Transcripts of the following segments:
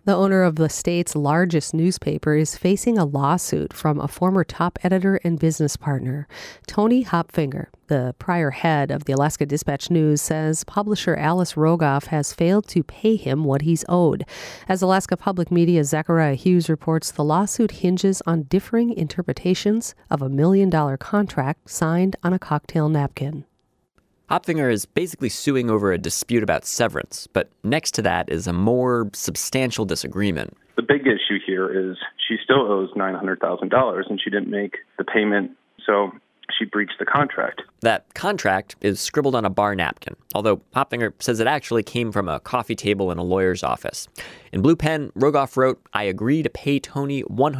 The owner of the state's largest newspaper is facing a lawsuit from a former top editor and business partner. Tony Hopfinger, the prior head of the Alaska Dispatch-News, says publisher Alice Rogoff has failed to pay him what he's owed. As Alaska Public Media's Zachariah Hughes reports, the lawsuit hinges on differing interpretations of a $1 million contract signed on a cocktail napkin. Hopfinger is basically suing over a dispute about severance, but next to that is a more substantial disagreement. The big issue here is she still owes $900,000 and she didn't make the payment, so she breached the contract. That contract is scribbled on a bar napkin, although Hopfinger says it actually came from a coffee table in a lawyer's office. In blue pen, Rogoff wrote, "I agree to pay Tony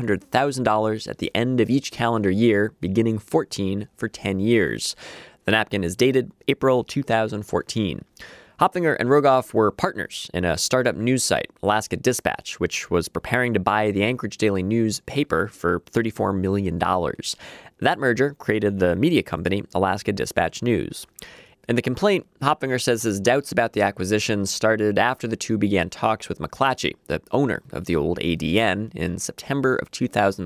$100,000 at the end of each calendar year, beginning 14 for 10 years. The napkin is dated April 2014. Hopfinger and Rogoff were partners in a startup news site, Alaska Dispatch, which was preparing to buy the Anchorage Daily News paper for $34 million. That merger created the media company, Alaska Dispatch News. In the complaint, Hopfinger says his doubts about the acquisition started after the two began talks with McClatchy, the owner of the old ADN, in September of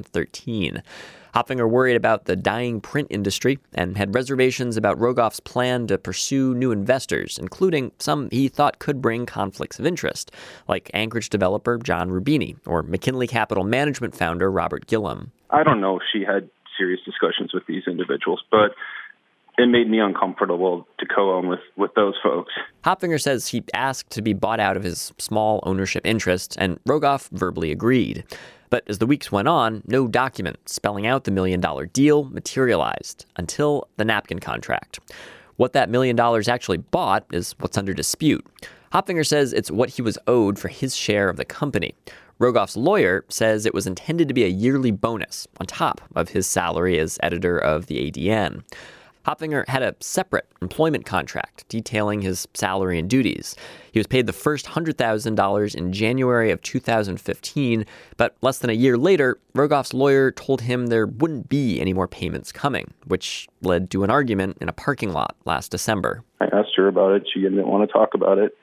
2013. Hopfinger worried about the dying print industry and had reservations about Rogoff's plan to pursue new investors, including some he thought could bring conflicts of interest, like Anchorage developer John Rubini or McKinley Capital Management founder Robert Gillum. I don't know if she had serious discussions with these individuals, but it made me uncomfortable to co-own with those folks. Hopfinger says he asked to be bought out of his small ownership interest, and Rogoff verbally agreed. But as the weeks went on, no document spelling out the $1 million deal materialized until the napkin contract. What that $1 million actually bought is what's under dispute. Hopfinger says it's what he was owed for his share of the company. Rogoff's lawyer says it was intended to be a yearly bonus on top of his salary as editor of the ADN. Hopfinger had a separate employment contract detailing his salary and duties. He was paid the first $100,000 in January of 2015, but less than a year later, Rogoff's lawyer told him there wouldn't be any more payments coming, which led to an argument in a parking lot last December. I asked her about it. She didn't want to talk about it.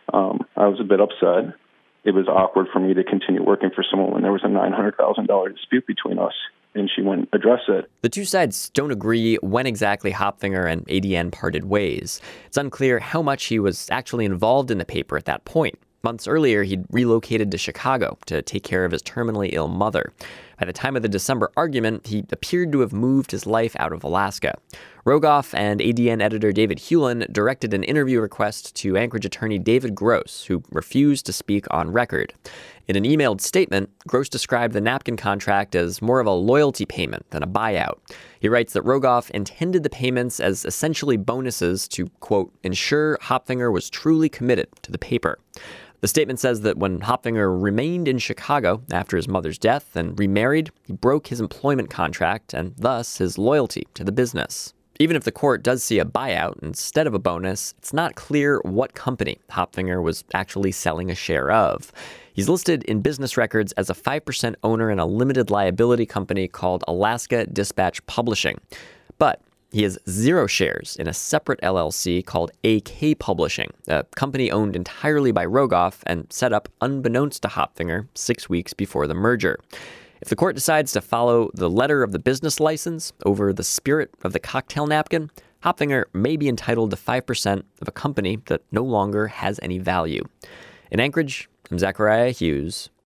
I was a bit upset. It was awkward for me to continue working for someone when there was a $900,000 dispute between us, and she wouldn't address it. The two sides don't agree when exactly Hopfinger and ADN parted ways. It's unclear how much he was actually involved in the paper at that point. Months earlier, he'd relocated to Chicago to take care of his terminally ill mother. By the time of the December argument, he appeared to have moved his life out of Alaska. Rogoff and ADN editor David Hewlin directed an interview request to Anchorage attorney David Gross, who refused to speak on record. In an emailed statement, Gross described the napkin contract as more of a loyalty payment than a buyout. He writes that Rogoff intended the payments as essentially bonuses to, quote, ensure Hopfinger was truly committed to the paper. The statement says that when Hopfinger remained in Chicago after his mother's death and remarried, he broke his employment contract and thus his loyalty to the business. Even if the court does see a buyout instead of a bonus, it's not clear what company Hopfinger was actually selling a share of. He's listed in business records as a 5% owner in a limited liability company called Alaska Dispatch Publishing. But he has 0 shares in a separate LLC called AK Publishing, a company owned entirely by Rogoff and set up unbeknownst to Hopfinger 6 weeks before the merger. If the court decides to follow the letter of the business license over the spirit of the cocktail napkin, Hopfinger may be entitled to 5% of a company that no longer has any value. In Anchorage, I'm Zachariah Hughes,